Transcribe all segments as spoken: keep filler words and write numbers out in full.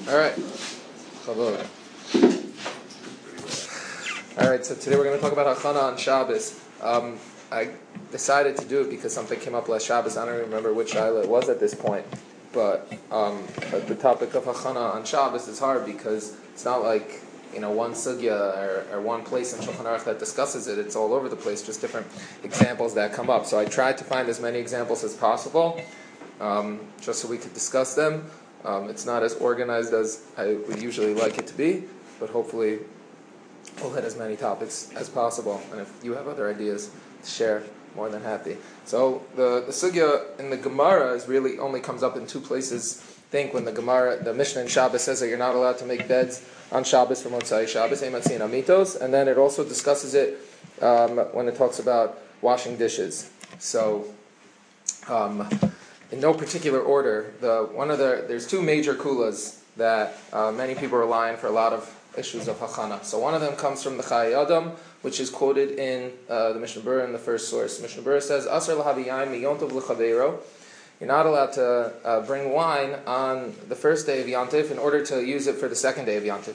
All right. Chavod. All right, so today we're going to talk about Hachana on Shabbos. Um, I decided to do it because something came up last Shabbos. I don't even remember which Shaila it was at this point. But, um, but the topic of Hachana on Shabbos is hard because it's not like, you know, one sugya or, or one place in Shulchan Aruch that discusses it. It's all over the place, just different examples that come up. So I tried to find as many examples as possible, um, just so we could discuss them. Um, it's not as organized as I would usually like it to be, but hopefully we'll hit as many topics as possible. And if you have other ideas to share, more than happy. So the, the sugya in the Gemara is really only comes up in two places. I think when the Gemara, the Mishnah in Shabbos says that you're not allowed to make beds on Shabbos for Motzai Shabbos, Eimatzin Amitos, and then it also discusses it um, when it talks about washing dishes. So, um, in no particular order, the one of the there's two major kulas that uh, many people rely on for a lot of issues of Hachana. So one of them comes from the Chai Adam, which is quoted in uh, the Mishnah Berurah in the first source. Mishnah Berurah says, "Asar lahavi yain miyontov l'chaveiro." You're not allowed to uh, bring wine on the first day of Yontif in order to use it for the second day of Yontif.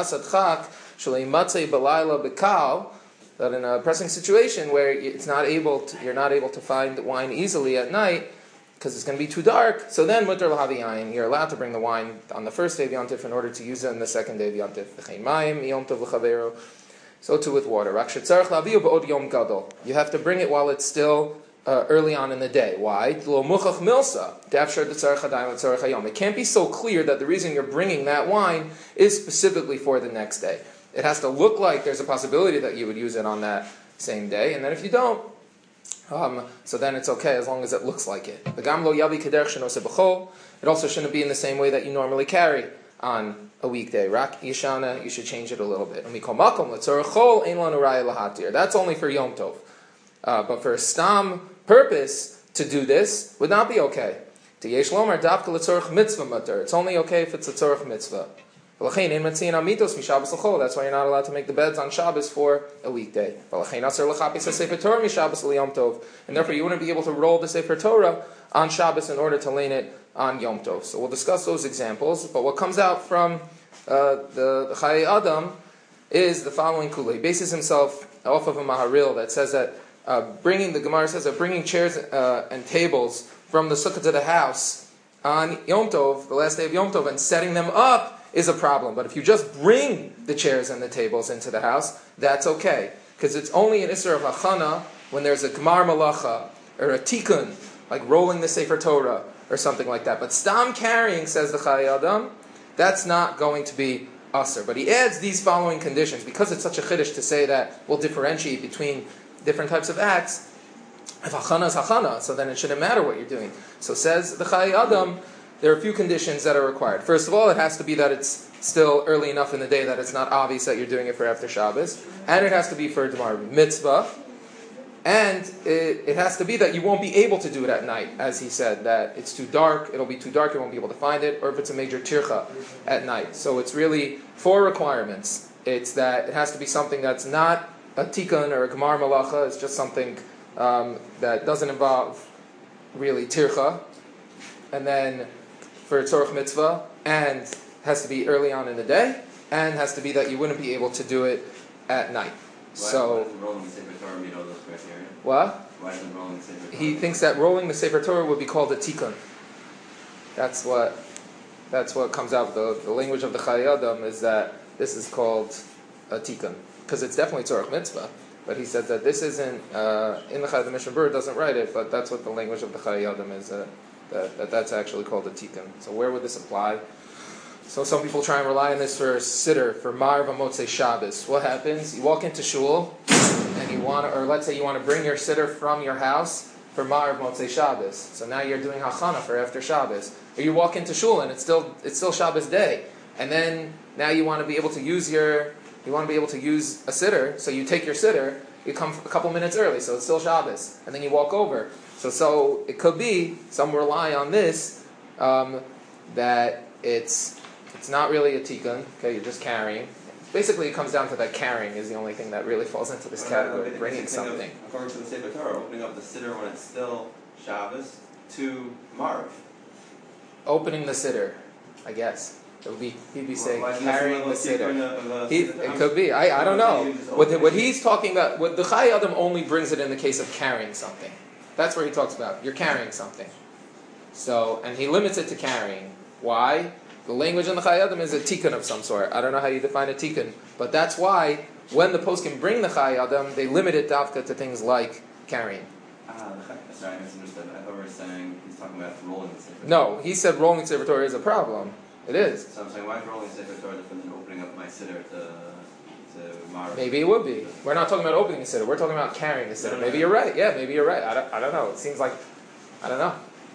That in a pressing situation where it's not able to, you're not able to find wine easily at night because it's going to be too dark, so then mutar l'havi yain, you're allowed to bring the wine on the first day of Yontif in order to use it on the second day of Yontif. So too with water. You have to bring it while it's still uh, early on in the day. Why? It can't be so clear that the reason you're bringing that wine is specifically for the next day. It has to look like there's a possibility that you would use it on that same day, and then if you don't, um, so then it's okay as long as it looks like it. It also shouldn't be in the same way that you normally carry on a weekday. Rak Yishana, you should change it a little bit. That's only for Yom Tov. Uh, but for a stam purpose to do this would not be okay. It's only okay if it's a tzorach mitzvah. That's why you're not allowed to make the beds on Shabbos for a weekday. And therefore you wouldn't be able to roll the Sefer Torah on Shabbos in order to lay it on Yom Tov. So we'll discuss those examples, but what comes out from uh, the, the Chai Adam is the following kula. He bases himself off of a Maharil that says that uh, bringing, the Gemara says that bringing chairs uh, and tables from the sukkah to the house on Yom Tov, the last day of Yom Tov, and setting them up is a problem. But if you just bring the chairs and the tables into the house, that's okay. Because it's only an Isser of Hachana when there's a Gemar Malacha or a Tikkun, like rolling the Sefer Torah or something like that. But Stam carrying, says the Chai Adam, that's not going to be Asr. But he adds these following conditions. Because it's such a Chiddush to say that we'll differentiate between different types of acts, if Hachana is Hachana, so then it shouldn't matter what you're doing. So says the Chai Adam, there are a few conditions that are required. First of all, it has to be that it's still early enough in the day that it's not obvious that you're doing it for after Shabbos. And it has to be for a Damar mitzvah. And it, it has to be that you won't be able to do it at night, as he said, that it's too dark, it'll be too dark, you won't be able to find it, or if it's a major tircha at night. So it's really four requirements. It's that it has to be something that's not a tikkun or a gemar malacha, it's just something um, that doesn't involve really tircha. And then for tzorach mitzvah, and has to be early on in the day, and has to be that you wouldn't be able to do it at night. Why, so, why rolling the Sefer Torah meet all those criteria? What? Why doesn't rolling the Sefer Torah? He thinks that rolling the Sefer Torah would be called a tikkun. That's what that's what comes out. The, the language of the Chai Adam is that this is called a tikkun. Because it's definitely tzorach mitzvah. But he says that this isn't, uh, in the Chai, the Mishnah Berurah doesn't write it, but that's what the language of the Chai Adam is. Uh, That, that that's actually called a tikkun. So where would this apply? So some people try and rely on this for siddur, for Ma'ariv Motzei Shabbos. What happens? You walk into shul, and you want to, or let's say you want to bring your siddur from your house for Ma'ariv Motzei Shabbos. So now you're doing Hachana for after Shabbos. Or you walk into shul and it's still it's still Shabbos day, and then now you want to be able to use your you want to be able to use a siddur. So you take your siddur, you come a couple minutes early, so it's still Shabbos, and then you walk over. So, so it could be, some rely on this, um, that it's it's not really a tikkun, okay, you're just carrying. Basically, it comes down to that carrying is the only thing that really falls into this well, category, no, bringing something. Of, according to the Sefer Torah, opening up the siddur when it's still Shabbos to Marv. Opening the siddur, I guess. It would be, he'd be Well, saying why isn't carrying this the a little siddur. deeper in the- of the He, siddur? it I'm- could be. I, I don't I'm know. saying you just What, open what it. he's talking about, what the Chai Adam only brings it in the case of carrying something. That's where he talks about. You're carrying something. So, and he limits it to carrying. Why? The language in the Chai Adam is a tikkun of some sort. I don't know how you define a tikkun, but that's why when the post can bring the Chai Adam, they limit it dafka to things like carrying. Ah, the- sorry, I misunderstood. I thought we were saying he's talking about rolling the Sefer. No, he said rolling Sefer Torah is a problem. It is. So I'm saying, why is rolling Sefer Torah different than opening up my siddur to to Mara? Maybe it would be. We're not talking about opening a siddur. We're talking about carrying a siddur. No, no, Maybe no. you're right. Yeah, maybe you're right. I don't, I don't know. It seems like, I don't know.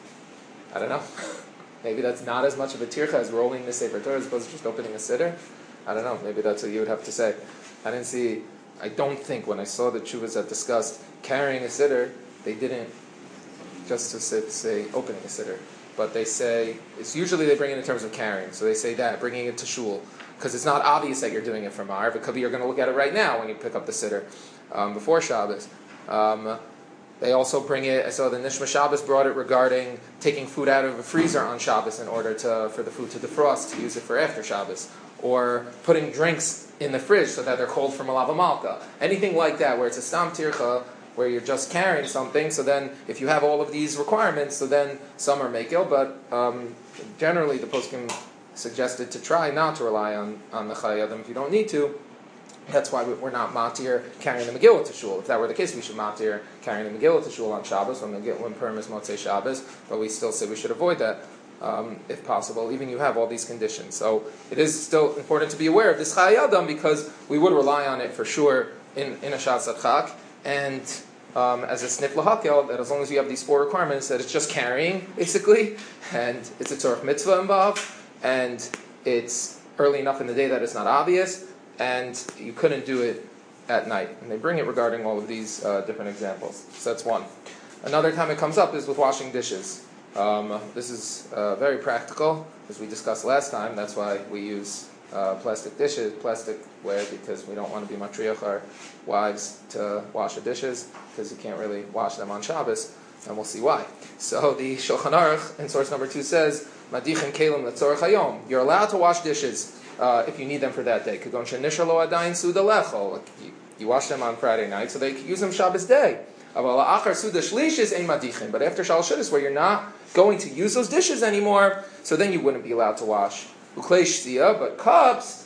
I don't know. Maybe that's not as much of a tircha as rolling the Sefer Torah as opposed to just opening a siddur. I don't know. Maybe that's what you would have to say. I didn't see, I don't think when I saw the tshuvas that discussed carrying a siddur, they didn't just to say, say opening a siddur. But they say, it's usually they bring it in terms of carrying. So they say that, bringing it to shul. Because it's not obvious that you're doing it for Ma'ariv. It could be you're going to look at it right now when you pick up the siddur um, before Shabbos. Um, they also bring it, I saw the Nishma Shabbos brought it regarding taking food out of a freezer on Shabbos in order to for the food to defrost, to use it for after Shabbos. Or putting drinks in the fridge so that they're cold for Malava Malka. Anything like that where it's a Stam Tircha, where you're just carrying something, so then if you have all of these requirements, so then some are makil, but um, generally the poskim suggested to try not to rely on, on the Chai Adam if you don't need to. That's why we're not matir carrying the Megillah to shul. If that were the case, we should matir carrying the Megillah to shul on Shabbos, when Megillah, when Purim is Motzei Shabbos, but we still say we should avoid that um, if possible, even you have all these conditions. So it is still important to be aware of this Chai Adam because we would rely on it for sure in, in a Shas Adchak. And um, as a snif lahakel, that as long as you have these four requirements, that it's just carrying, basically, and it's a tzorach mitzvah involved, and it's early enough in the day that it's not obvious, and you couldn't do it at night. And they bring it regarding all of these uh, different examples. So that's one. Another time it comes up is with washing dishes. Um, this is uh, very practical, as we discussed last time. That's why we use Uh, plastic dishes, plastic ware, because we don't want to be matriach our wives to wash the dishes, because you can't really wash them on Shabbos, and we'll see why. So the Shulchan Aruch in source number two says, Madichin kelim letzorach hayom. You're allowed to wash dishes uh, if you need them for that day. Kagon shenisher lo adayin suda lechol. You wash them on Friday night, so they can use them Shabbos day. But after Shal Shudis, where you're not going to use those dishes anymore, so then you wouldn't be allowed to wash. But cups,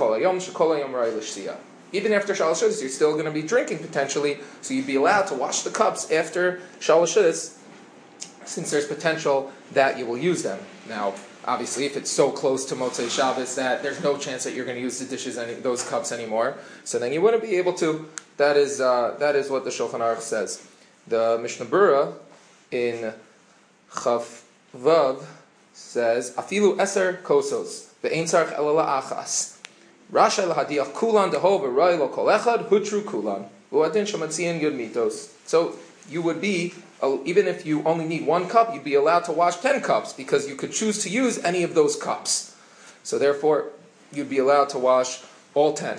even after Shal Shudis, you're still going to be drinking potentially, so you'd be allowed to wash the cups after Shal Shudis, since there's potential that you will use them. Now, obviously, if it's so close to Motzei Shabbos that there's no chance that you're going to use the dishes, any, those cups anymore, so then you wouldn't be able to. That is uh, that is what the Shulchan Aruch says. The Mishnah Berurah in Chaf Vav says, Afilu eser kosos, ve'ein tzarich ela la'achas. Rasha lahadiach kulan deho v'roi lo kol echad, hutru kulan. U'adin shamatzian yud mitos. So you would be, uh, even if you only need one cup, you'd be allowed to wash ten cups, because you could choose to use any of those cups. So therefore, you'd be allowed to wash all ten.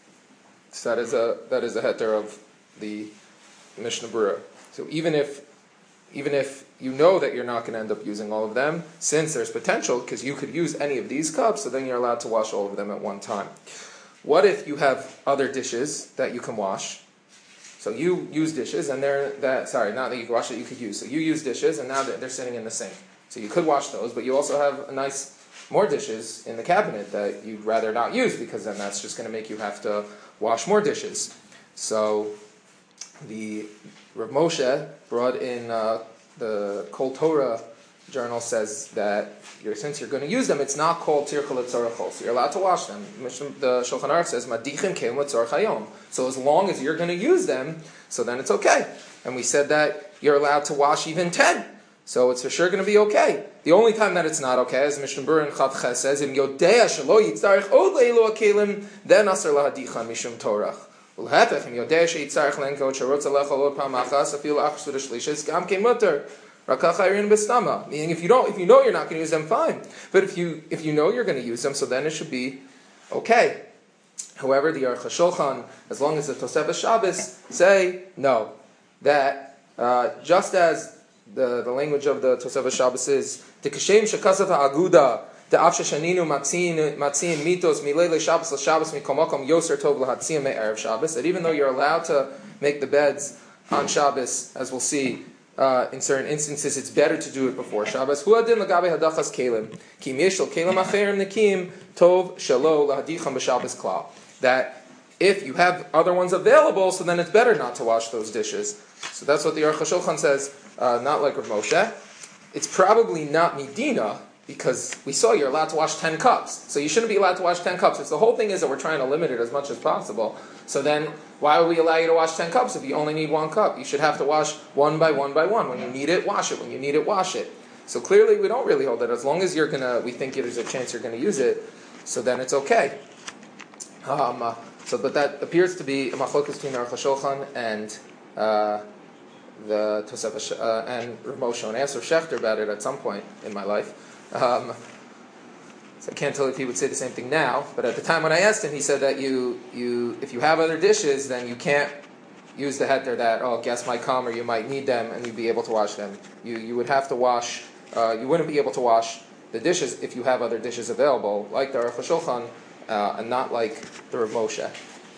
So that is a that is a heter of the Mishnah Berurah. So even if even if you know that you're not going to end up using all of them, since there's potential, because you could use any of these cups, so then you're allowed to wash all of them at one time. What if you have other dishes that you can wash? So you use dishes, and they're that sorry, not that you can wash it, you could use. So you use dishes, and now they're, they're sitting in the sink. So you could wash those, but you also have a nice more dishes in the cabinet that you'd rather not use, because then that's just going to make you have to wash more dishes. So the Rav Moshe brought in uh, the Kol Torah journal says that you're, since you're going to use them, it's not called tircha letzorachol, so you're allowed to wash them. The Shulchan Aruch says madichin kelim letzorach hayom. So as long as you're going to use them, so then it's okay. And we said that you're allowed to wash even ten. So it's for sure going to be okay. The only time that it's not okay, as Mishnah Berurah in Chav Ches says, Im yodea shelo yitzarich od leilu hakelim, then aser lahadichan mishum torach. Ulhefech, im yodea sheyitzarich lenko sherotza lechol od pam achas afil achas v'deshlishis gam kemuter rakach hayrin bestama. Meaning, if you don't, if you know you're not going to use them, fine. But if you if you know you're going to use them, so then it should be okay. However, the Aruch HaShulchan, as long as the Tosefes Shabbos say no, that uh, just as The, the language of the Tosefes Shabbos is Tikashem shekasat ha'aguda The Afshashaninu Matzin Matzin Mitos Milele Shabbos LaShabbos Mikomokom Yoser Tov LaHatziyah Me'erev Shabbos. That even though you're allowed to make the beds on Shabbos, as we'll see uh, in certain instances, it's better to do it before Shabbos. Hu adin lagabe hadachas kelim ki mishel kelim acherim nekim tov shelo lahadicham b'Shabbos klal. That if you have other ones available, so then it's better not to wash those dishes. So that's what the Aruch HaShulchan says. Uh, not like Rav Moshe. It's probably not Medina, because we saw you're allowed to wash ten cups. So you shouldn't be allowed to wash ten cups. It's the whole thing is that we're trying to limit it as much as possible. So then, why would we allow you to wash ten cups if you only need one cup? You should have to wash one by one by one. When you need it, wash it. When you need it, wash it. So clearly, we don't really hold it. As long as you're gonna, we think there's a chance you're gonna use it, so then it's okay. Um, uh, so, but that appears to be a machlokas between Aruch HaShulchan and uh, the Tosefah uh, and Rav Moshe. And I asked Rav Shechter about it at some point in my life. Um, so I can't tell if he would say the same thing now, but at the time when I asked him, he said that you, you, if you have other dishes, then you can't use the heter that, oh, guests might come or you might need them and you'd be able to wash them. You, you would have to wash, uh, you wouldn't be able to wash the dishes if you have other dishes available, like the Aruch HaShulchan, uh, and not like the Rav Moshe.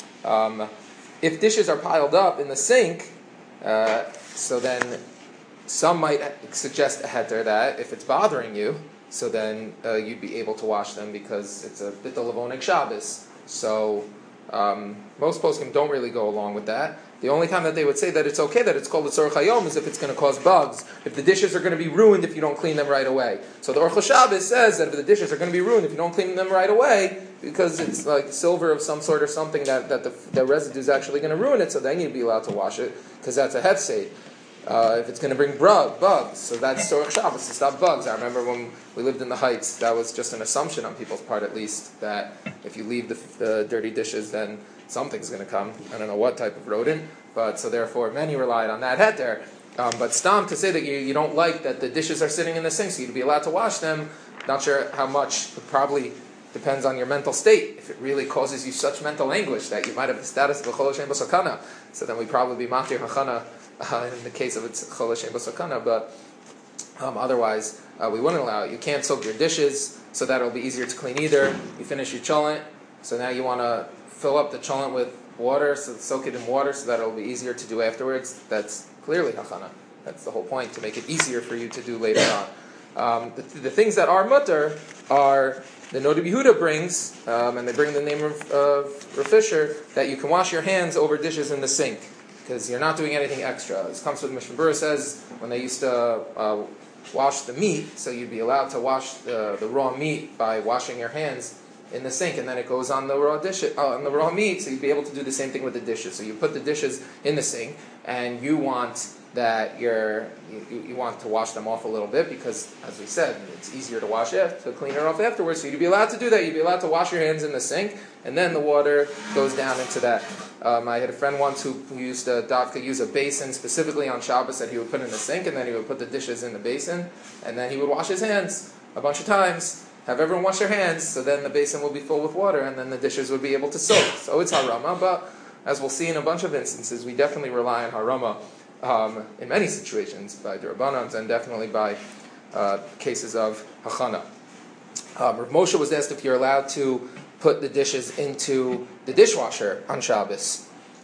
Um, if dishes are piled up in the sink, uh, so then some might suggest a heter that if it's bothering you, so then uh, you'd be able to wash them because it's a bittul avonik Shabbos. So um, most poskim don't really go along with that. The only time that they would say that it's okay that it's called a tzorech hayom is if it's going to cause bugs, if the dishes are going to be ruined if you don't clean them right away. So the Aruch Shabbos says that if the dishes are going to be ruined if you don't clean them right away, because it's like silver of some sort or something that, that the, the residue is actually going to ruin it, so then you'd be allowed to wash it, because that's a hefsed. Uh, if it's going to bring bug, bugs, so that's Tzorech Shabbos to stop bugs. I remember when we lived in the Heights, that was just an assumption on people's part at least, that if you leave the, the dirty dishes, then something's going to come. I don't know what type of rodent, but so therefore many relied on that heter. Um, but stam, to say that you, you don't like that the dishes are sitting in the sink, so you'd be allowed to wash them, not sure how much, it probably depends on your mental state. If it really causes you such mental anguish that you might have the status of a chol hashem b'sakana, so then we'd probably be matir hachana Uh, in the case of its chol hashem b'sakana, but um, otherwise uh, we wouldn't allow it. You can't soak your dishes, so that it'll be easier to clean either. You finish your cholent, so now you want to fill up the cholent with water, so soak it in water, so that it'll be easier to do afterwards. That's clearly hachana. That's the whole point, to make it easier for you to do later on. Um, the, the things that are mutter are the Noda B'Yehuda brings, um, and they bring the name of, of Rav Fisher, that you can wash your hands over dishes in the sink, because you're not doing anything extra. This comes from Mishnah Berurah says when they used to uh, wash the meat, so you'd be allowed to wash the, the raw meat by washing your hands in the sink, and then it goes on the raw dish uh, on the raw meat. So you'd be able to do the same thing with the dishes. So you put the dishes in the sink, and you want that you're you, you want to wash them off a little bit because, as we said, it's easier to wash it to clean it off afterwards. So you'd be allowed to do that. You'd be allowed to wash your hands in the sink, and then the water goes down into that. Um, I had a friend once who, who used to Davka use a basin specifically on Shabbos that he would put in the sink, and then he would put the dishes in the basin, and then he would wash his hands a bunch of times. Have everyone wash their hands, so then the basin will be full with water, and then the dishes would be able to soak. So it's harama, but as we'll see in a bunch of instances, we definitely rely on harama um, in many situations by D'Rabbanans and definitely by uh, cases of hachana. Um, Rav Moshe was asked if you're allowed to put the dishes into the dishwasher on Shabbos.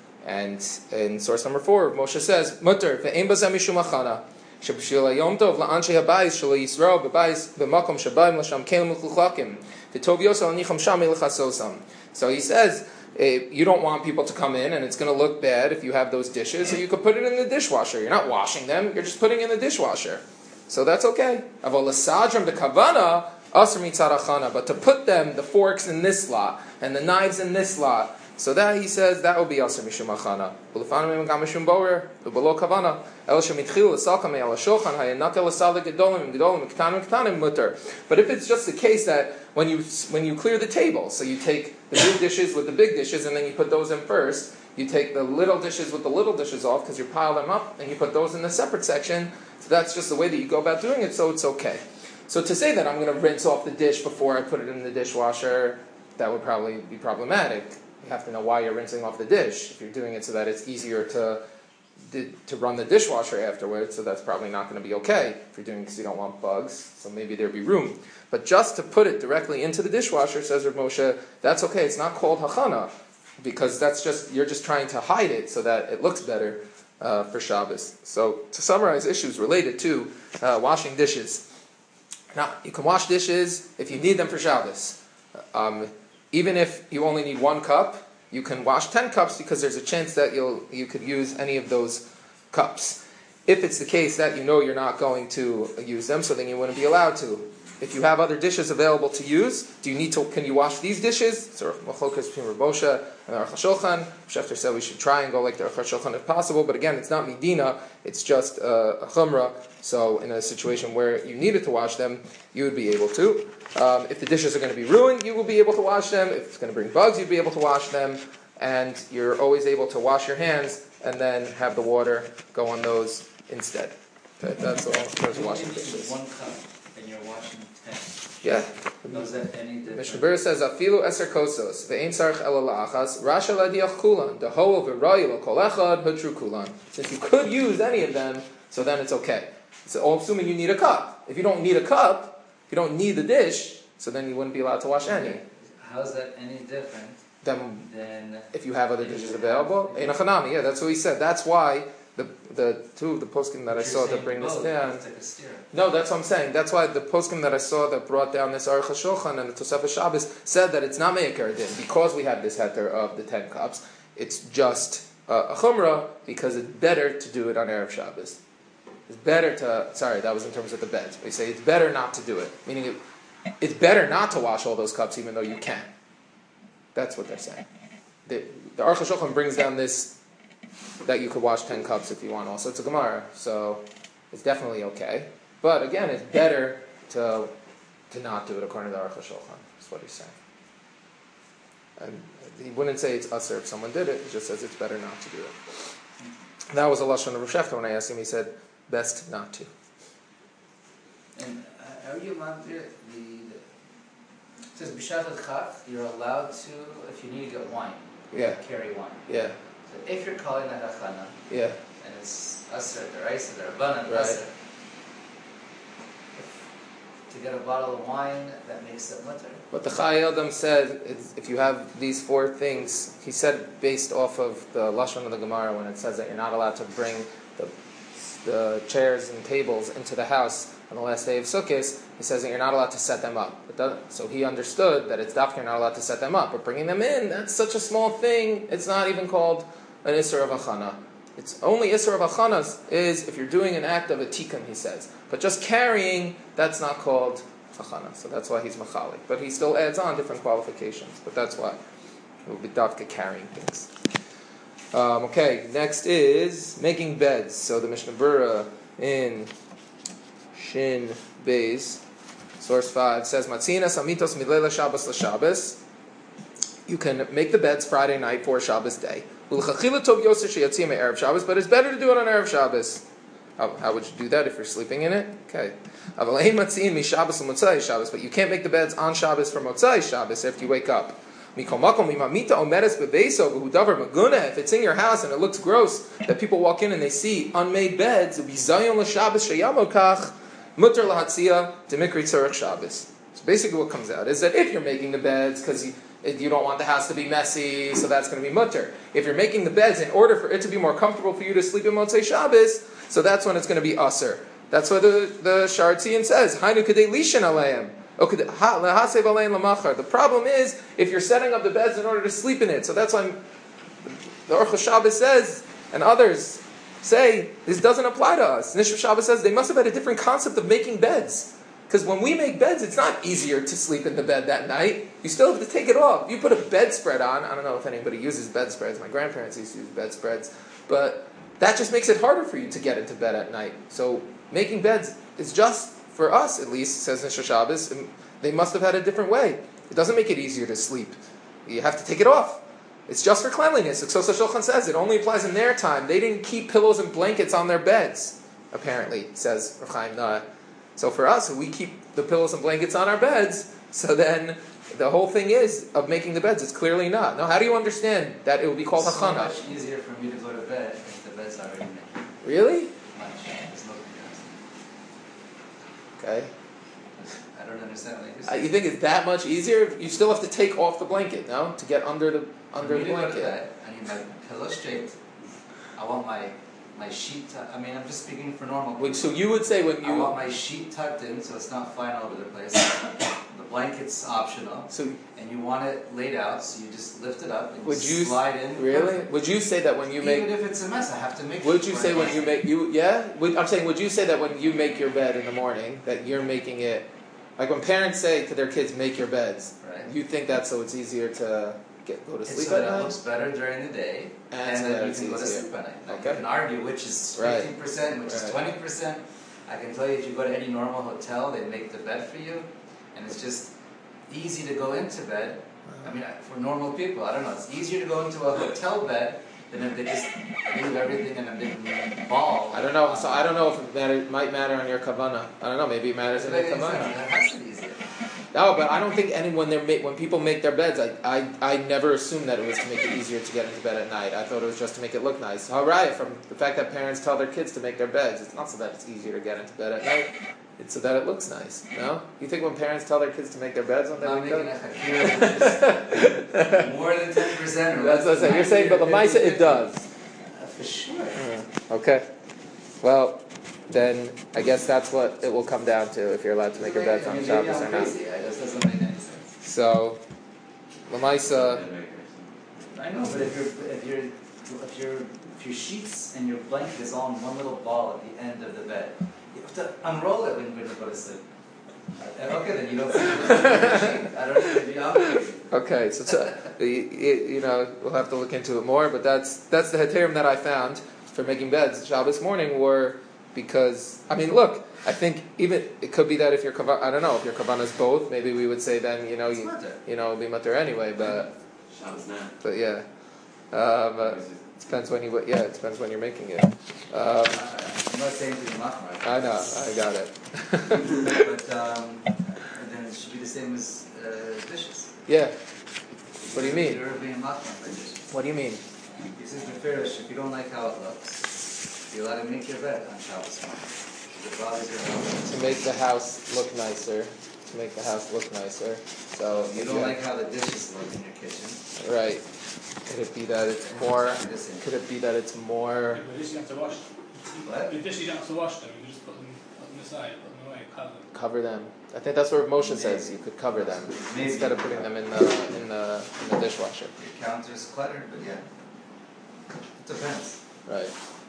And in source number four, Moshe says, Mutter, ve'ein bazeh mishum hachana, sheb'shil hayom tov la'anshei habayis shelo Yisrael b'bayis b'makom shabayim l'sham kelim u'chluchakim v'tov yosel anicham sham elechasosam. So he says, eh, you don't want people to come in, and it's going to look bad if you have those dishes, so you could put it in the dishwasher. You're not washing them, you're just putting it in the dishwasher. So that's okay. Avol l'sadram b'kavana, asr mitzad hachana, but to put them, the forks in this lot, and the knives in this lot, so that he says that will be asr mishum hachana. Ulefanim gam mishum borer, ubelo kavana. El shemitchil l'salkam el shulchan hayenakel l'sal gedolim gedolim ktanim ktanim mutter. But if it's just the case that when you when you clear the table, so you take the big dishes with the big dishes, and then you put those in first. You take the little dishes with the little dishes off because you pile them up, and you put those in the separate section. So that's just the way that you go about doing it. So it's okay. So to say that I'm going to rinse off the dish before I put it in the dishwasher, that would probably be problematic. You have to know why you're rinsing off the dish. If you're doing it so that it's easier to to run the dishwasher afterwards, so that's probably not going to be okay if you're doing it because you don't want bugs. So maybe there'd be room. But But just to put it directly into the dishwasher, says Rav Moshe, that's okay. It's not called hachana, because that's just you're just trying to hide it so that it looks better uh, for Shabbos. So to summarize issues related to uh, washing dishes. Now, you can wash dishes if you need them for Shabbos. Um, even if you only need one cup, you can wash ten cups because there's a chance that you'll you could use any of those cups. If it's the case that you know you're not going to use them, so then you wouldn't be allowed to. If you have other dishes available to use, do you need to? Can you wash these dishes? So machlokas between Rav Moshe and the Aruch HaShulchan. Shefter said we should try and go like the Aruch HaShulchan if possible, but again, it's not midina; it's just uh, a chumrah. So in a situation where you needed to wash them, you would be able to. Um, if the dishes are going to be ruined, you will be able to wash them. If it's going to bring bugs, you'd be able to wash them, and you're always able to wash your hands and then have the water go on those instead. Okay, that's all. There's washing dishes. One cup and you're washing ten. Yeah. No, is that any different? Mishnah Berurah says, "Afilu eser kosos ve'ein sarich ela la'achas rasha ladiach kulan deho v'roi lo kol echad hutru kulan." Since you could use any of them, so then it's okay. So, oh, assuming you need a cup. If you don't need a cup, if you don't need the dish, so then you wouldn't be allowed to wash any. How's that any different Then, than if you have other dishes available, ein achanami. Yeah, that's what he said. That's why the the two of the poskim that I saw that bring this down. It's like a steer. No, that's what I'm saying. That's why the poskim that I saw that brought down this Aruch HaShulchan and the Tosefes Shabbos said that it's not me'ikar din because we have this heter of the ten cups. It's just uh, a chumrah because it's better to do it on Erev Shabbos. It's better to. Sorry, that was in terms of the beds. They say it's better not to do it, meaning it, it's better not to wash all those cups even though you can. That's what they're saying. The, the Aruch HaShulchan brings down this that you could wash ten cups if you want. Also, it's a Gemara, so it's definitely okay. But again, it's better to to not do it according to the Aruch HaShulchan. That's what he's saying. And he wouldn't say it's usher if someone did it. He just says it's better not to do it. That was a lashon of Rav Shefter. When I asked him, he said best not to. And uh, are you allowed to, the, the it says b'shat chaf, you're allowed to, if you need to get wine, Yeah. carry wine. Yeah. So if you're calling that hachana, Yeah. and it's asr, the rice, the rabbanan, Right. asr, to get a bottle of wine, that makes it mutter. What the Chai Adam said is if you have these four things, he said based off of the lashon of the Gemara when it says that you're not allowed to bring the the chairs and tables into the house on the last day of Sukkot, he says that you're not allowed to set them up. It doesn't, so he understood that it's dafka you're not allowed to set them up, but bringing them in, that's such a small thing, it's not even called an Isser of Achana. It's only Isser of Achanas is if you're doing an act of a tikkun, he says. But just carrying, that's not called Achana. So that's why he's Machalik. But he still adds on different qualifications. But that's why. It will be dafka carrying things. Um, okay, next is making beds. So the Mishnah Berurah in Shin Beis, source five, says, Matzinas amitos milela Shabbos l'Shabbos. You can make the beds Friday night for Shabbos day. But it's better to do it on Erev Shabbos. How, how would you do that if you're sleeping in it? Okay. But you can't make the beds on Shabbos for Motzai Shabbos after you wake up. If it's in your house and it looks gross, that people walk in and they see unmade beds, it'll be Zayon l'Shabbos sheyamokach mutter lahatzia demikri tzarech Shabbos. So basically what comes out is that if you're making the beds because you, you don't want the house to be messy, so that's going to be mutter. If you're making the beds in order for it to be more comfortable for you to sleep in Motzei Shabbos, so that's when it's going to be usser. That's what the, the Sharatzian says. Hainu kadei lishin aleim. The problem is if you're setting up the beds in order to sleep in it. So that's why the Aruch Shabbos says, and others say, this doesn't apply to us. Nishra Shabbos says they must have had a different concept of making beds. Because when we make beds, it's not easier to sleep in the bed that night. You still have to take it off. You put a bedspread on. I don't know if anybody uses bedspreads. My grandparents used to use bedspreads. But that just makes it harder for you to get into bed at night. So making beds is just, for us at least, says Nishra Shabbos, they must have had a different way. It doesn't make it easier to sleep. You have to take it off. It's just for cleanliness. Ksos HaShulchan says it only applies in their time. They didn't keep pillows and blankets on their beds, apparently, says Rav Chaim Naeh. So for us, we keep the pillows and blankets on our beds, so then the whole thing is of making the beds. It's clearly not. Now, how do you understand that it will be called It's so hachana? much easier for me to go to bed if the bed's already made. Really? Much. It's no difference. Okay. I I don't understand what you're Uh, saying. you think it's that much easier? You still have to take off the blanket, no, to get under the under the blanket. That, I need my pillow straight. I want my my sheet. Tu- I mean, I'm just speaking for normal. Wait, so you would say when I want you my sheet tucked in so it's not flying all over the place. The blanket's optional, so and you want it laid out, so you just lift it up and would just you slide in. really? Perfect. Would you say that when you Even make? if it's a mess, I have to make. Would it you before say I when make you it. make you yeah? Would, I'm saying would you say that when you make your bed in the morning that you're making it like when parents say to their kids make your beds? Right. You think that's so it's easier to get go to It's sleep so at that it night? looks better during the day, And and, so then that you it's can go to easier. sleep at night. Now, Okay. You can argue which is Right. fifteen percent, which is Right. twenty percent. I can tell you, if you go to any normal hotel, they make the bed for you, and it's just easy to go into bed. I mean, for normal people, I don't know. It's easier to go into a hotel bed than if they just leave everything in a big ball. I don't know. So I don't know if it matter, might matter on your kavana. I don't know. Maybe it matters in your That kavana. has to be easier. No, but I don't think anyone there make, when people make their beds, I, I I never assumed that it was to make it easier to get into bed at night. I thought it was just to make it look nice. All right, from the fact that parents tell their kids to make their beds, it's not so that it's easier to get into bed at night. It's so that it looks nice. No, you think when parents tell their kids to make their beds when they I'm wake making up? a hakira, which is more than ten percent. That's what I'm saying. You're saying, but the Maisa it does. For sure. Okay. Well, then I guess that's what it will come down to if you're allowed to make your beds on Maybe Shabbos I'm or not. crazy. It just doesn't make any sense. So, the Maisa. I know, but if your if your if your if your sheets and your blanket is all in one little ball at the end of the bed, you have to unroll it when when you go to sleep. Uh, Okay, then you don't sleep with the sheet. I don't know. Maybe I'm crazy. Okay, so, so you, you know we'll have to look into it more, but that's that's the heterim that I found for making beds Shabbos morning were because I mean look I think even it could be that if your kavan I don't know if your kavan is both maybe we would say then you know It's you, mutter. you know it'll be mutter anyway but Shabbos now. but yeah um, uh, it depends when you yeah it depends when you're making it. Um, Uh, I'm not saying to be machmir. I know I got it. But um, then it should be the same as uh, dishes. Yeah. What do you mean? You're being machmir by dishes. What do you mean? This is the firish. If you don't like how it looks, you're allowed to make your bed on Shabbos morning. If it bothers your health. To make the house look nicer. To make the house look nicer. So You if don't have- like how the dishes look in your kitchen. Right. Could it be that it's more? This in. Could it be that it's more? With this you have to wash. What? With this you don't have to wash them. You just put them, put them aside, put them away, cover them. Cover them. I think that's what Moshe says. You could cover them Maybe. instead of putting them in the in the in the dishwasher. Your counter's cluttered, but yeah. It depends. Right.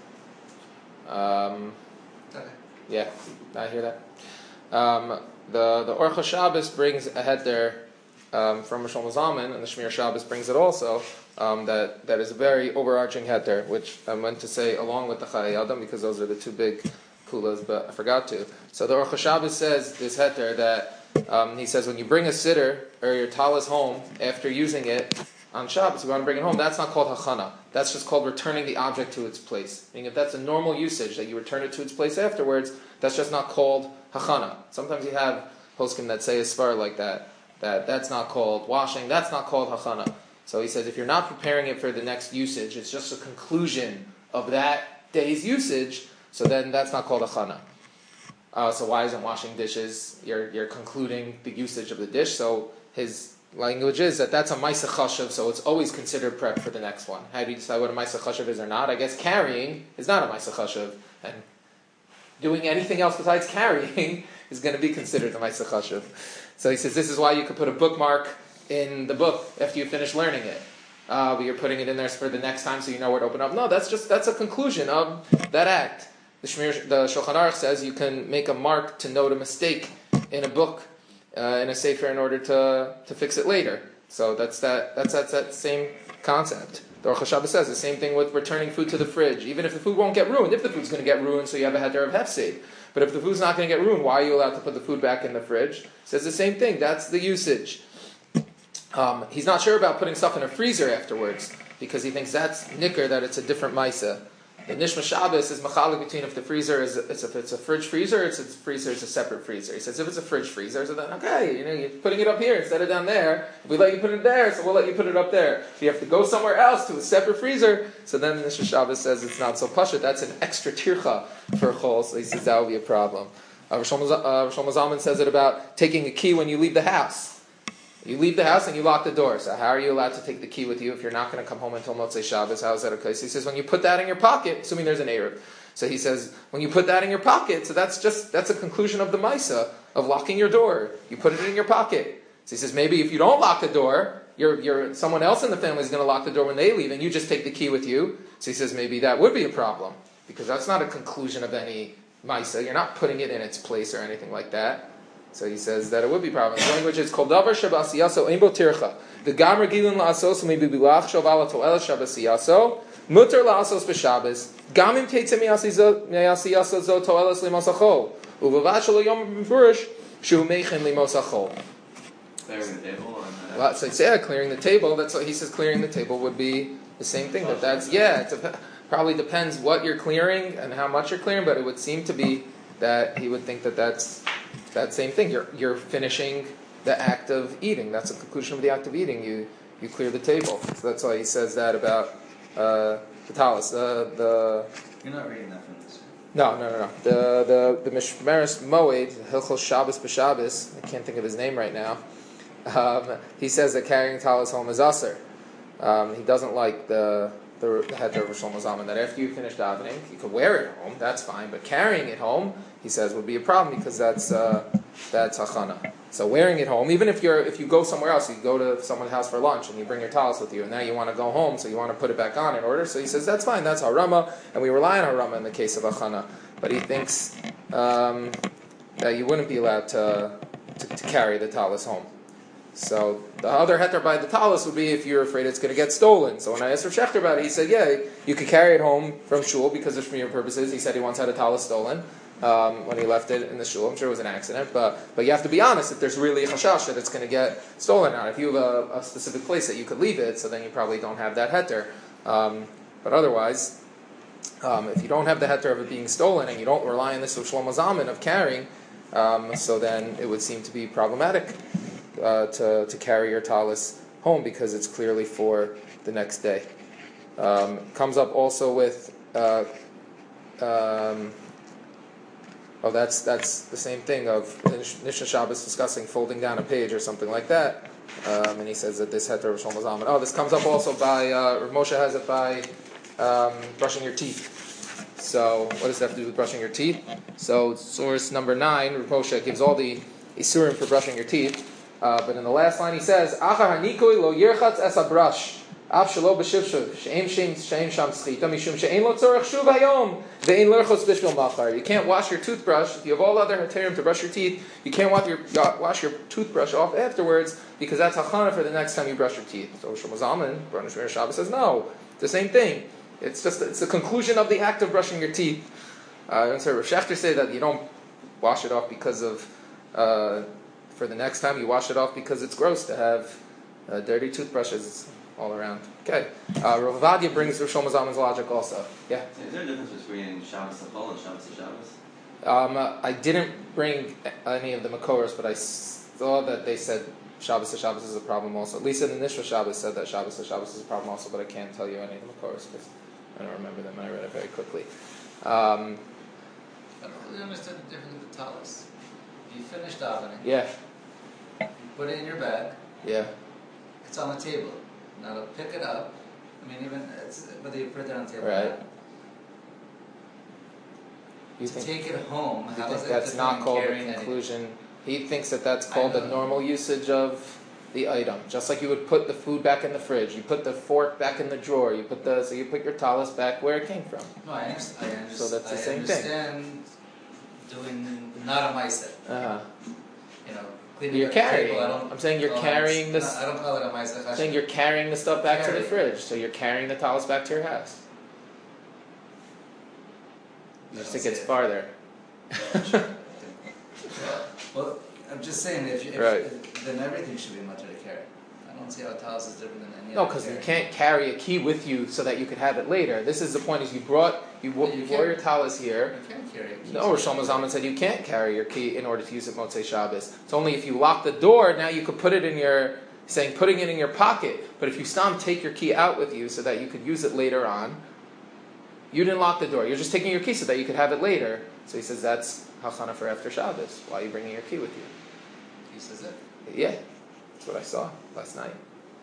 Um, Okay. yeah, I hear that. Um, the the Orcha Shabbos brings a heter um, from Rishon Zalman, and the Shmir Shabbos brings it also. Um, that that is a very overarching heter, which I meant to say along with the Chayei Adam because those are the two big kulas, but I forgot to. So the Orcha Shabbos says this heter that um, he says when you bring a sitter or your talis home after using it on Shabbos, you want to bring it home. That's not called hachana. That's just called returning the object to its place. Meaning, if that's a normal usage that you return it to its place afterwards, that's just not called hachana. Sometimes you have poskim that say a svar like that. That that's not called washing. That's not called hachana. So he says if you're not preparing it for the next usage, it's just a conclusion of that day's usage. So then that's not called hachana. Uh, so why isn't washing dishes? You're you're concluding the usage of the dish. So his language is that that's a ma'aseh chashav, so it's always considered prep for the next one. How do you decide what a ma'aseh chashav is or not? I guess carrying is not a ma'aseh chashav, and doing anything else besides carrying is going to be considered a ma'aseh chashav. So he says this is why you could put a bookmark in the book after you finish learning it. Uh, but you're putting it in there for the next time so you know where to open up. No, that's just that's a conclusion of that act. The Shmir, the Shulchan Aruch says you can make a mark to note a mistake in a book, uh, in a sefer, in order to to fix it later. So that's that that's that's that same concept. The Orcha Shabbos says the same thing with returning food to the fridge. Even if the food won't get ruined, if the food's going to get ruined, so you have a heter of hefsed. But if the food's not going to get ruined, why are you allowed to put the food back in the fridge? It says the same thing. That's the usage. Um, he's not sure about putting stuff in a freezer afterwards because he thinks that's nicker, that it's a different maisa. The Nishma Shabbos is machalik between if the freezer is it's if it's a fridge freezer, it's a freezer is a separate freezer. He says if it's a fridge freezer, so then okay, you know you're putting it up here instead of down there. If we let you put it there, so we'll let you put it up there. If you have to go somewhere else to a separate freezer, so then the Nishma Shabbos says it's not so pashut. That's an extra tircha for chol. So he says that would be a problem. Uh, Rosh Zalman says it about taking a key when you leave the house. You leave the house and you lock the door. So how are you allowed to take the key with you if you're not going to come home until Motzei Shabbos? How is that okay? So he says when you put that in your pocket, assuming there's an Erev. So he says when you put that in your pocket, so that's just that's a conclusion of the Maisa of locking your door. You put it in your pocket. So he says maybe if you don't lock the door, you're, you're someone else in the family is going to lock the door when they leave, and you just take the key with you. So he says maybe that would be a problem because that's not a conclusion of any Maisa. You're not putting it in its place or anything like that. So he says that it would be a problem. The language is called davar shabasiyaso ein bo tircha. The gamer gilun la'asos maybe bilach shoval to'el shabasiyaso muter la'asos b'shabbos gamim teitzem yasiyaso zo to'elas limasacho uvavat shelo yom b'furish shu meichin limasacho. Clearing the table. And, uh, well, so yeah, clearing the table. That's what he says. Clearing the table would be the same thing. That that's yeah. It dep- probably depends what you're clearing and how much you're clearing, but it would seem to be that he would think that that's that same thing. You're you're finishing the act of eating. That's the conclusion of the act of eating. You you clear the table. So that's why he says that about uh, the talis. The the You're not reading that from this. no no no no the the the Mishmeres Moed Hilchos Shabbos b'Shabbos. I can't think of his name right now. Um, he says that carrying talis home is aser. Um, he doesn't like the the, the heter of Shlomo Zalman that after you finish davening, you could wear it home. That's fine, but carrying it home, he says, would be a problem because that's uh, that's hachana. So wearing it home, even if you're if you go somewhere else, you go to someone's house for lunch and you bring your talis with you, and now you want to go home, so you want to put it back on in order. So he says that's fine. That's harama, and we rely on harama in the case of hachana. But he thinks um, that you wouldn't be allowed to to, to carry the talis home. So the other heter by the talis would be if you're afraid it's going to get stolen. So when I asked Rav Shechter about it, he said, yeah, you could carry it home from shul because of shmir purposes. He said he once had a talis stolen um, when he left it in the shul. I'm sure it was an accident, but but you have to be honest if there's really a chashash that it's going to get stolen. Now, if you have a, a specific place that you could leave it, so then you probably don't have that heter. Um, but otherwise, um, if you don't have the heter of it being stolen and you don't rely on this of Shlomo Zalman of carrying, um, so then it would seem to be problematic. Uh, to, to carry your talis home because it's clearly for the next day. Um, comes up also with uh, um, oh that's that's the same thing of Nisha Shabbos discussing folding down a page or something like that, um, and he says that this heter of Shlomo Zalman. Oh, this comes up also by uh, Rav Moshe has it by um, brushing your teeth. So what does that have to do with brushing your teeth? So source number nine, Rav Moshe gives all the isurim for brushing your teeth. Uh, but in the last line he says, "Achar hanikoi lo yirchatz es abrush, av shelo b'shivshuv, she'em she'em she'em sham schita, mishum she'en lo tzorech shuv hayom, ve'en lerchos bishvil machar." You can't wash your toothbrush. If you have all other heterim to brush your teeth, you can't wash your wash your toothbrush off afterwards because that's hachana for the next time you brush your teeth. So Shlomo Zalman, Baruch Shmir Shabbos says no, it's the same thing. It's just it's the conclusion of the act of brushing your teeth. Uh, and so Rav Shechter say that you don't wash it off because of. Uh, For the next time, you wash it off because it's gross to have uh, dirty toothbrushes all around. Okay. Uh, Rav Ovadia brings Rav Shlomo Zalman's logic also. Yeah? Is there a difference between Shabbos Chol and Shabbos Shabbos? Um, uh, I didn't bring any of the Makoros, but I saw that they said Shabbos to Shabbos is a problem also. At least in the Nishra Shabbos said that Shabbos to Shabbos is a problem also, but I can't tell you any of the Makoros because I don't remember them and I read it very quickly. Um, I don't really understand the difference with the talis. You finish davening. yeah. You put it in your bag. Yeah. It's on the table. Now to pick it up, I mean, even it's, whether you put it on the table. Right. Or not, You to think, take it home. you How think is it that's different not than called a carrying conclusion? He thinks that that's I called the know. normal usage of the item. Just like you would put the food back in the fridge, you put the fork back in the drawer, you put the so you put your talis back where it came from. anything? No, I understand. I understand. So that's the I same thing. understand doing not a mindset. Uh-huh. You know, cleaning You're up the carrying. table. I don't. I'm saying you're oh, carrying it's- this. I don't call it a mindset. I'm saying you're carrying the stuff back to the Carry. fridge, so you're carrying the talis back to your house. You I just don't think it's see it. farther. Well, I'm just saying, if, you, if Right. then everything should be much to carry. I don't see how a talis is different than any No, other. because you carry. can't carry a key with you so that you could have it later. This is the point: is you brought you, wo- You you wore can't. your talis here. You can't carry a key. No, Shlomo Zalman said you can't carry your key in order to use it Motzei Shabbos. It's only if you lock the door, now you could put it in your, saying putting it in your pocket. But if you stam take your key out with you so that you could use it later on, you didn't lock the door. You're just taking your key so that you could have it later. So he says that's hachana for after Shabbos. Why are you bringing your key with you? He says it. Yeah, that's what I saw last night.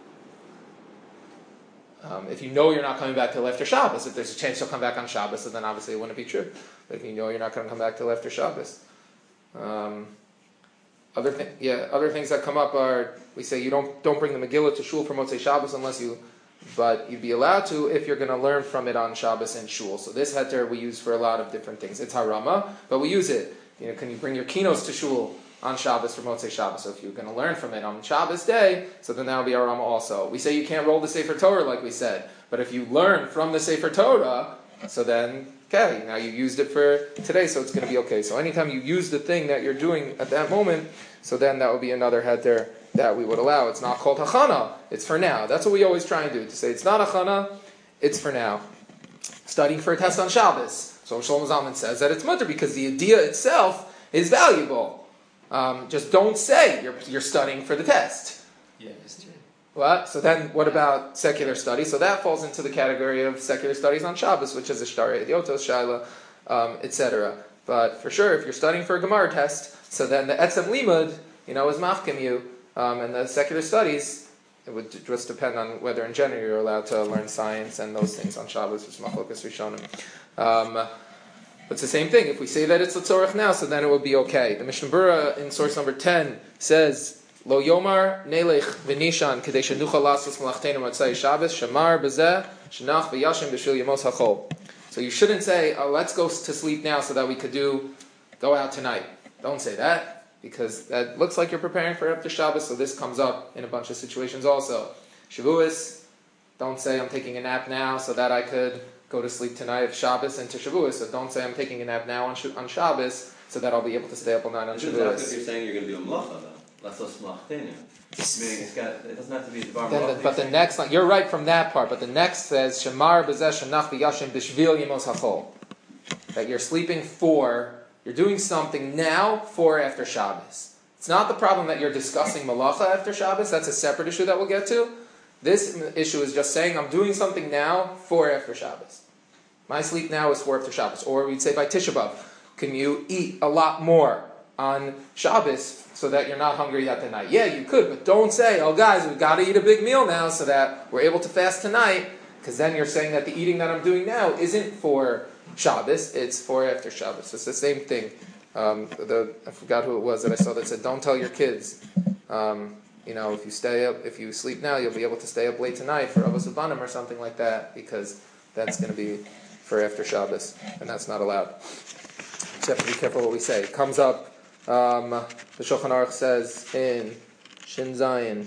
Um, if you know you're not coming back till after Shabbos, if there's a chance you'll come back on Shabbos, so then obviously it wouldn't be true. But if you know you're not going to come back till after Shabbos. Um, other th- yeah, other things that come up are, we say you don't don't bring the Megillah to shul for Motzei Shabbos unless you, but you'd be allowed to if you're going to learn from it on Shabbos in shul. So this heter we use for a lot of different things. It's harama, but we use it. You know, can you bring your kinos to shul on Shabbos for Motzei Shabbos? So if you're going to learn from it on Shabbos day, so then that will be harama also. We say you can't roll the Sefer Torah like we said, but if you learn from the Sefer Torah, so then okay, now you used it for today, so it's going to be okay. So anytime you use the thing that you're doing at that moment, so then that would be another heter that we would allow. It's not called hachana, it's for now. That's what we always try and do, to say it's not hachana, it's for now. Studying for a test on Shabbos. So Shlomo Zalman says that it's mutter because the idea itself is valuable. Um, just don't say you're, you're studying for the test. Yeah, it's true. What? So then, what about secular study? So that falls into the category of secular studies on Shabbos, which is a Shtarei Idiotos, Shaila, um, et cetera. But for sure, if you're studying for a Gemara test, so then the Etzem Limud, you know, is mafkim you, um, and the secular studies, it would just depend on whether in general you're allowed to learn science and those things on Shabbos, which is Machlokas Rishonim. Um, but it's the same thing. If we say that it's L'tzorech now, so then it would be okay. The Mishnah Berurah in source number ten says, Lo yomar nelech v'nishan kadei shenucha lasos malachtenu matzai Shabbos shamar bezeh shenach v'yashem b'shvil yemos hachol. So you shouldn't say, oh, let's go to sleep now so that we could do, go out tonight. Don't say that, because that looks like you're preparing for after Shabbos, so this comes up in a bunch of situations also. Shavuos, don't say I'm taking a nap now so that I could go to sleep tonight of Shabbos into Shavuos. So don't say I'm taking a nap now on, Sh- on Shabbos so that I'll be able to stay up all night on It doesn't have to Shavuos. if you're saying you're going to do a melacha though. Lasos malachtenu. Meaning it's got, it doesn't have to be the bar Then the, malach. but the next line, you're right from that part, but the next says, Shamar b'zeh shenach v'yashem b'shvil yemos hachol. That you're sleeping for, you're doing something now for after Shabbos. It's not the problem that you're discussing malacha after Shabbos, that's a separate issue that we'll get to. This issue is just saying, I'm doing something now for after Shabbos. My sleep now is for after Shabbos. Or we'd say by Tisha B'Av, can you eat a lot more on Shabbos so that you're not hungry at the night? Yeah, you could, but don't say, oh guys, we've got to eat a big meal now so that we're able to fast tonight, because then you're saying that the eating that I'm doing now isn't for Shabbos, it's for after Shabbos. It's the same thing. Um, the, I forgot who it was that I saw that said, don't tell your kids, um, you know, if you stay up, if you sleep now, you'll be able to stay up late tonight for Avos Abanim or something like that, because that's going to be for after Shabbos, and that's not allowed. So you have to be careful what we say. It comes up, um, the Shulchan Aruch says in Shin Zayin,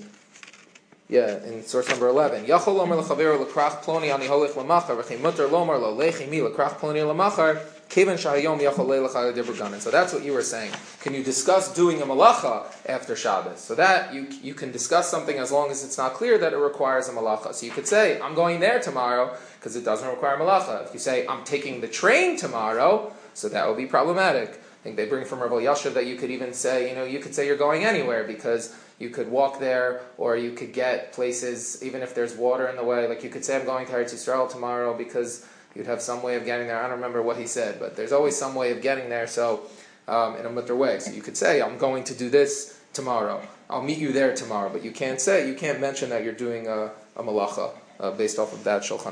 yeah, in source number eleven, Yachol Omer L'Chavero L'Krach Ploni Ani Holich L'Machar V'chim Mutter Lomer Lo Lechi Mi L'Krach Ploni L'Machar Kevan Shahayom Yachol Le'Lachar D'Ibur. So that's what you were saying. Can you discuss doing a malacha after Shabbos? So that you you can discuss something as long as it's not clear that it requires a malacha. So you could say, I'm going there tomorrow because it doesn't require malacha. If you say, I'm taking the train tomorrow, so that would be problematic. I think they bring from Rav Yashav that you could even say, you know, you could say you're going anywhere because you could walk there, or you could get places, even if there's water in the way. Like you could say, I'm going to Eretz Yisrael tomorrow because you'd have some way of getting there. I don't remember what he said, but there's always some way of getting there, so um, in a mutter way. So you could say, I'm going to do this tomorrow. I'll meet you there tomorrow. But you can't say, you can't mention that you're doing a, a malacha uh, based off of that Shulchan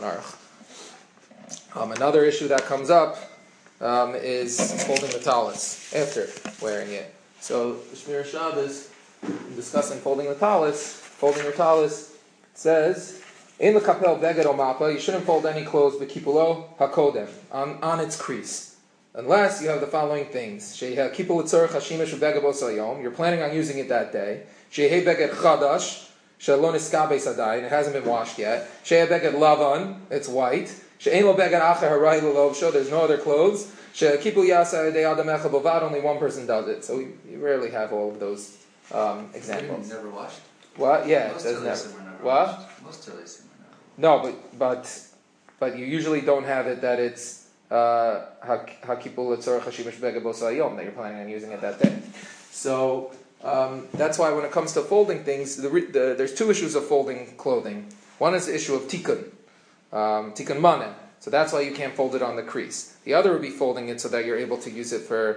Aruch. Um, another issue that comes up um, is holding the talis after wearing it. So Shmir Shabbos, discussing folding the talis, folding your talis, says, in the kapel beged o mappa, you shouldn't fold any clothes b'kipulo hakodem, on, on its crease, unless you have the following things: sheha kipul etzorach hashimish v'beged b'osayom, you're planning on using it that day; sheha beged chadash, shalon iskabe sadayin, it hasn't been washed yet; sheha beged lavan, it's white; she'en lo beged acher haray l'lovsho, there's no other clothes; sheha kipul yasa de adam echad bovad, only one person does it. So you, you rarely have all of those um, examples. Never washed? What? Yeah, Most it doesn't talisim have. were never What? washed. Most talisim were never washed. No, but but but you usually don't have it that it's hakipul etzorach hashimish beged b'osayom, that you're planning on using it that day. So um, that's why when it comes to folding things, the, the, there's two issues of folding clothing. One is the issue of tikkun, um, tikkun maneh. So that's why you can't fold it on the crease. The other would be folding it so that you're able to use it for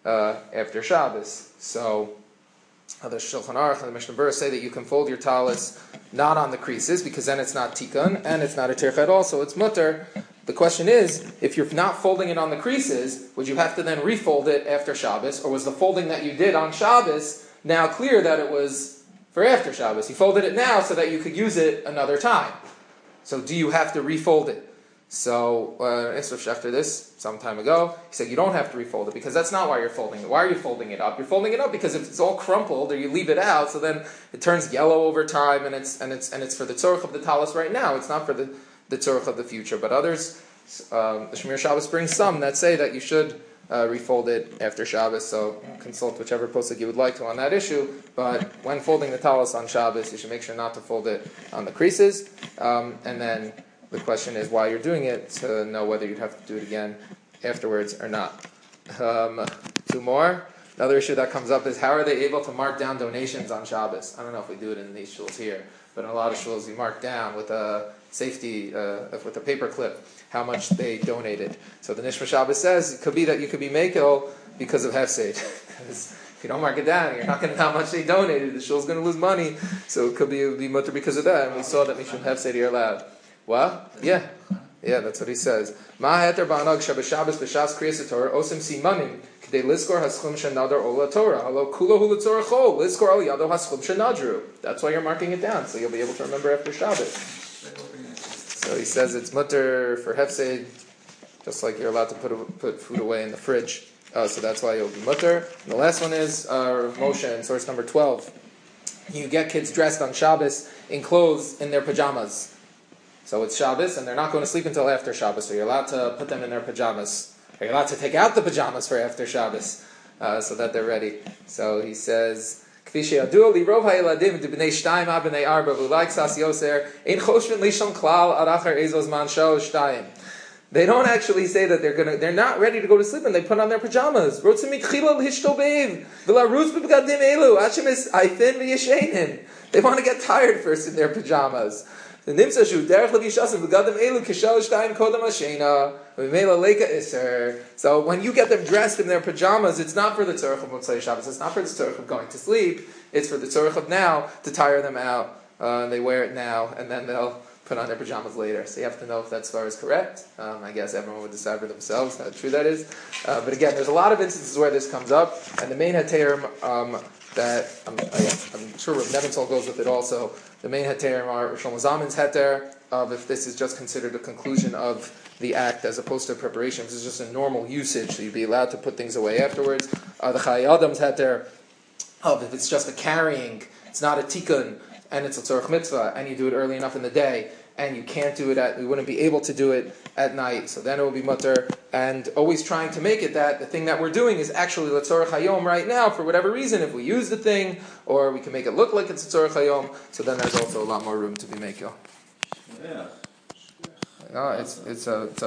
uh, after Shabbos. So uh, the Shulchan Aruch and the Mishnah Berurah say that you can fold your talis not on the creases because then it's not tikkun and it's not a tircha at all, so it's mutter. The question is, if you're not folding it on the creases, would you have to then refold it after Shabbos, or was the folding that you did on Shabbos now clear that it was for after Shabbos? You folded it now so that you could use it another time. So do you have to refold it? So, uh, after this, some time ago, he said you don't have to refold it because that's not why you're folding it. Why are you folding it up? You're folding it up because if it's all crumpled or you leave it out, so then it turns yellow over time, and it's and it's and it's for the tzorch of the talis right now. It's not for the the tzorch of the future. But others, um, the Shemir Shabbos brings some that say that you should uh, refold it after Shabbos. So consult whichever posuk you would like to on that issue. But when folding the talis on Shabbos, you should make sure not to fold it on the creases, um, and then. The question is why you're doing it, to know whether you'd have to do it again afterwards or not. Um, two more. Another issue that comes up is how are they able to mark down donations on Shabbos? I don't know if we do it in these shuls here, but in a lot of shuls you mark down with a safety, uh, with a paper clip, how much they donated. So the Nishma Shabbos says it could be that you could be makel because of hefsed. If you don't mark it down, you're not going to know how much they donated. The shul's going to lose money, so it could be, it would be mutter because of that. And we saw that Mishum hefsed you're allowed. What? Yeah. Yeah, that's what he says. Ma heter ba'anag Shabbos Shabbos b'shas kriyas Torah osim simanim k'dei liskor haschum shenadar ola Torah halo kulo hu l'tzorach chol liskor al yado haschum shenadru. That's why you're marking it down, so you'll be able to remember after Shabbos. So he says it's mutter for hefsed, just like you're allowed to put put food away in the fridge. Uh, so that's why you'll be mutter. And the last one is uh, Moshe in source number twelve. You get kids dressed on Shabbos in clothes in their pajamas. So it's Shabbos, and they're not going to sleep until after Shabbos, so you're allowed to put them in their pajamas. Or you're allowed to take out the pajamas for after Shabbos, uh, so that they're ready. So he says, they don't actually say that they're gonna, they're not ready to go to sleep, and they put on their pajamas. They want to get tired first in their pajamas. So when you get them dressed in their pajamas, it's not for the tzorach of Motzei Shabbos, it's not for the tzorach of going to sleep, it's for the tzorach of now to tire them out. Uh, they wear it now, and then they'll put on their pajamas later. So you have to know if that svar is correct. Um, I guess everyone would decide for themselves how true that is. Uh, but again, there's a lot of instances where this comes up, and the main heterim um, that I'm, I'm sure Rav Nebenzahl goes with it also. The main heterim are Shlomo Zalman's heter of if this is just considered a conclusion of the act as opposed to preparation. This is just a normal usage, so you'd be allowed to put things away afterwards. Uh, the Chayei Adam's heter of if it's just a carrying, it's not a tikkun, and it's a tzorach mitzvah, and you do it early enough in the day, and you can't do it at, you wouldn't be able to do it at night, so then it would be mutter, and always trying to make it that the thing that we're doing is actually l'tzorach hayom right now, for whatever reason, if we use the thing, or we can make it look like it's a tzorach hayom, so then there's also a lot more room to be makel. Yeah. No, it's, it's a, it's a